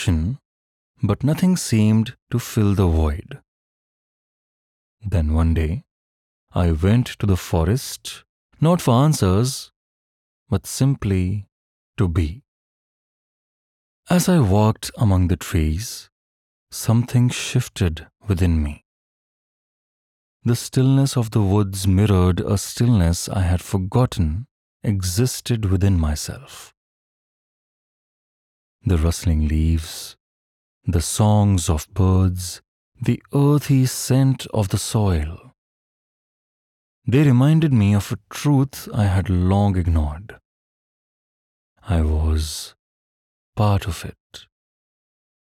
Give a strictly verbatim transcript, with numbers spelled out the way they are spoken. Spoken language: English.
but nothing seemed to fill the void. Then one day, I went to the forest, not for answers, but simply to be. As I walked among the trees, something shifted within me. The stillness of the woods mirrored a stillness I had forgotten existed within myself. The rustling leaves, the songs of birds, the earthy scent of the soil. They reminded me of a truth I had long ignored. I was part of it.